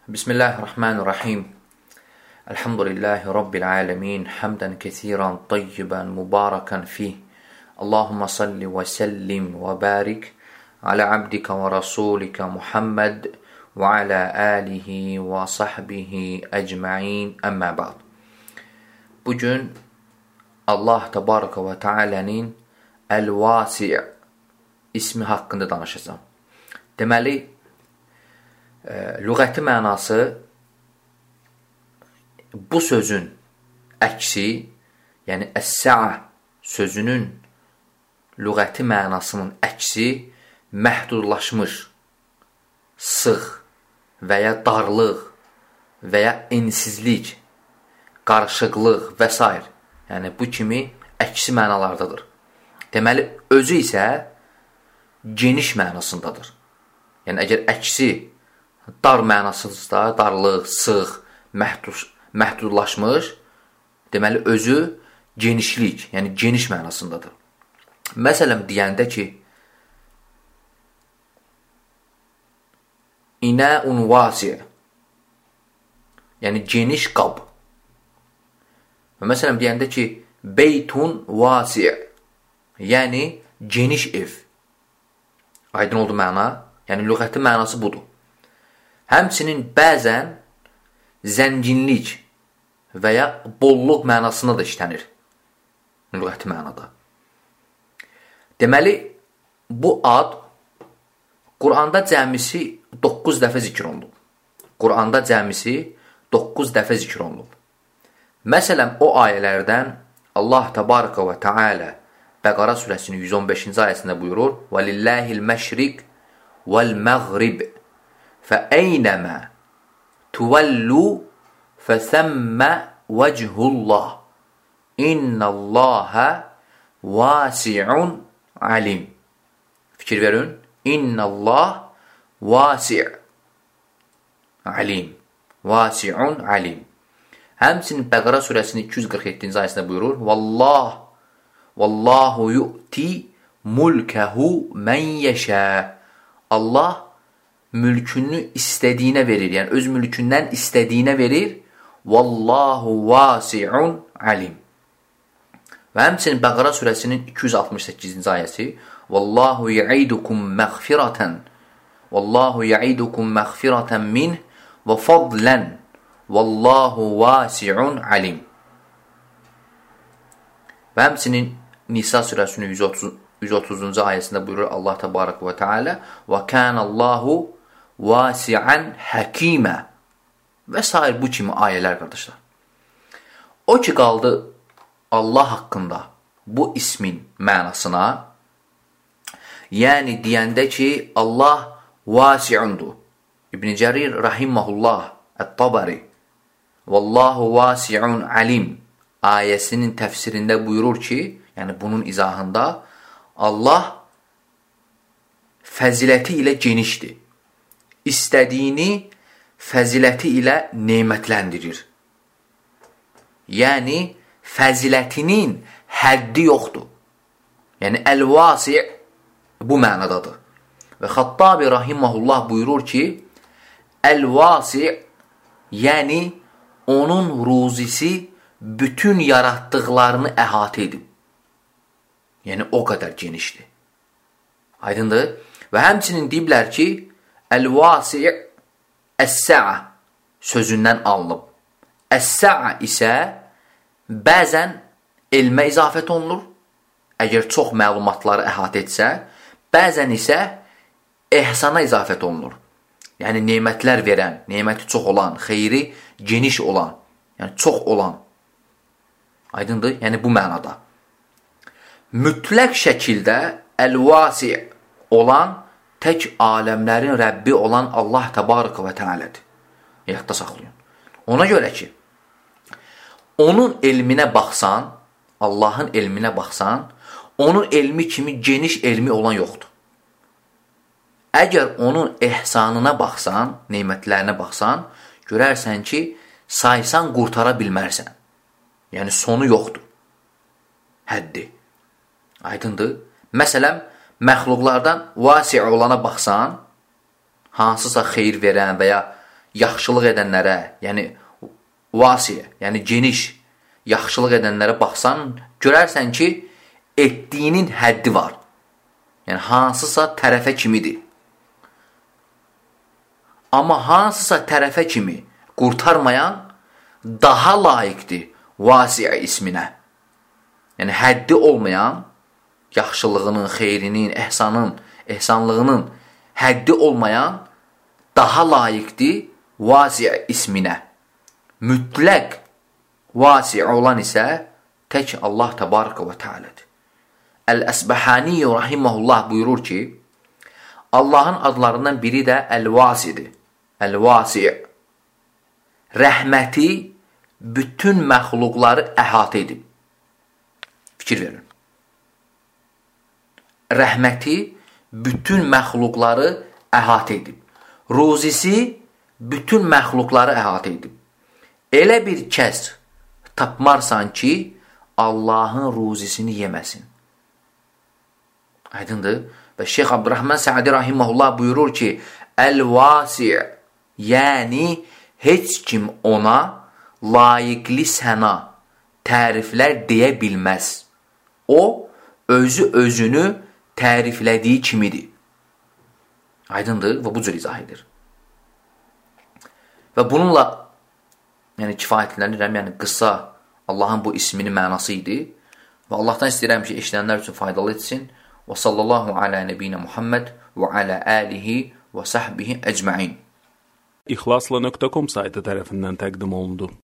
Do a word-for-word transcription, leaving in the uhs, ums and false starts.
Bismillahirrahmanirrahim. Elhamdülillahi Rabbil alemin. Hamdan kesiran, tayyiban, mübarakan fih. Allahumma salli və sellim və barik ala abdika və rasulika Muhammed və ala alihi və sahbihi ecmain. Əmmə ba'd. Bugün Allah Təbaraka və Teala'nın El-Vasi' ismi haqqında danışacağım. Deməli, e, lüğəti mənası bu sözün əksi, yəni əs-sə'a sözünün lüğəti mənasının əksi məhdudlaşmış, sıx və ya darlıq və ya ensizlik, qarışıqlıq və s. Yəni bu kimi əksi mənalardadır. Deməli, özü isə geniş mənasındadır. Yəni əgər əksi dar mənasızsa, darlıq, sıx, məhdud, məhdudlaşmış, deməli özü genişlik, yəni geniş mənasındadır. Məsələn, deyəndə ki, inəun vasi', yəni geniş qab. Və məsələn, deyəndə ki, beytun vasi', yəni geniş ev. Aydın oldu məna? Yəni lüğəti mənası budur. Həmçinin bəzən zənginlik və ya bolluq mənasına da işlənir lüğəti mənada. Deməli, bu ad Quranda cəmisi doqquz dəfə zikr olunub. Quranda cəmisi doqquz dəfə zikr olunub. Məsələn, o ayələrdən Allah Təbaraka və Teala Bəqara surəsinin yüz on beşinci ayəsində buyurur: "Və lillahi'l-məşriq vəl-məğrib fəəynəmə tuvallu fəsəmmə vəchullah İnnəlləhə vasi'un alim." Fikir verin. İnnəlləh vasi' alim. Vasi'un alim. Həmçinin Bəqara surəsinin iki yüz qırx yeddinci ayəsində buyurur: "Vallah Vallahu yu'ti mulkəhu mən yəşə." Allah mülkünü istədiyinə verir. Yəni, öz mülkündən istədiyinə verir. Vallahu vasi'un alim. Və həmçinin Bəqara surəsinin iki yüz altmış səkkizinci ayəsi: "Vallahu ya'idukum məğfiratan Vallahu ya'idukum məğfiratan min və fadlan Vallahu vasi'un alim." Və həmçinin Nisa surəsinin yüz otuzuncu ayəsində buyurur Allah Təbaraka və Teala: "Və kənəllahu vasi'an həkimə." Və s. bu kimi ayələr, qardaşlar. O ki, qaldı Allah haqqında bu ismin mənasına, yəni deyəndə ki, Allah vasi'undur. İbn Cərir rahiməhullah Ət-Tabari "Vallahu vasi'un alim" ayəsinin təfsirində buyurur ki, yəni bunun izahında, Allah fəziləti ilə genişdir. İstədiyini fəziləti ilə nemətləndirir. Yəni, fəzilətinin həddi yoxdur. Yəni, əl-vasi' bu mənadadır. Və Xattabi rahiməhullah buyurur ki, əl-vasi' yəni onun ruzisi bütün yaratdıqlarını əhatə edib. Yəni, o qədər genişdir. Aydındır? Və həmçinin deyiblər ki, əl-vasi' əs-sə'a sözündən alınıb. Əs-sə'a isə bəzən elmə izafət olunur, əgər çox məlumatları əhatə etsə, bəzən isə ehsana izafət olunur. Yəni, nemətlər verən, neməti çox olan, xeyri geniş olan, yəni çox olan. Aydındır? Yəni, bu mənada. Mütləq şəkildə əl-vasi' olan tək aləmlərin Rəbbi olan Allah Təbaraka və Teala'dır. Yadda saxlayın. Ona görə ki, onun elminə baxsan, Allahın elminə baxsan, onun elmi kimi geniş elmi olan yoxdur. Əgər onun ehsanına baxsan, neymətlərinə baxsan, görərsən ki, saysan qurtara bilmərsən. Yəni, sonu yoxdur. Həddi. Aydındır? Məsələn, məxluqlardan vasi' olana baxsan, hansısa xeyir verən və ya yaxşılıq edənlərə, yəni vasiyə, yəni geniş yaxşılıq edənlərə baxsan, görərsən ki, etdiyinin həddi var. Yəni, hansısa tərəfə kimidir. Amma hansısa tərəfə kimi qurtarmayan daha layiqdir vasiə isminə. Yəni, həddi olmayan, yaxşılığının, xeyrinin, ehsanın, ehsanlığının həddi olmayan daha layiqdir vasiə isminə. Mütləq vasiə olan isə tək Allah təbarəkə və tealədir. Əl-Əsbəhani rahiməhullah buyurur ki, Allahın adlarından biri də Əl-Vasidir. Əl-Vasi' rəhməti bütün məxluqları əhatə edib. Fikir verin. Rəhməti bütün məxluqları əhatə edib. Ruzisi bütün məxluqları əhatə edib. Elə bir kəs tapmarsan ki, Allahın ruzisini yeməsin. Aydındır. Və Şeyx Abdurrahman Səadi rahiməhullah buyurur ki, Əl-Vasi' yəni heç kim ona layiqli səna, təriflər deyə bilməz. O, özü özünü təriflədiyi kimidir. Aydındır və bu cür izah edir. Və bununla yəni kifayətlənirəm, yəni qısa Allahın bu isminin mənası idi. Və Allahdan istəyirəm ki, eşidənlər üçün faydalı etsin. Və sallallahu alə nəbiyyə Muhammed və alə əlihi və səhbihi əcməin. İxlasla nöqtə com saytı tərəfindən təqdim olundu.